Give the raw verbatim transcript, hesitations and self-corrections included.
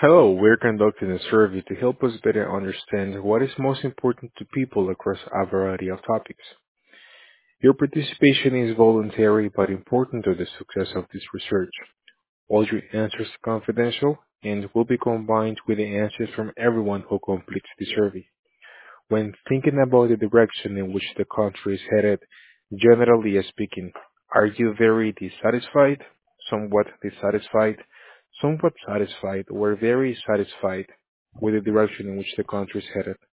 Hello, we're conducting a survey to help us better understand what is most important to people across a variety of topics. Your participation is voluntary but important to the success of this research. All your answers are confidential and will be combined with the answers from everyone who completes the survey. When thinking about the direction in which the country is headed, generally speaking, are you very dissatisfied, somewhat dissatisfied, somewhat satisfied, or very satisfied with the direction in which the country is headed?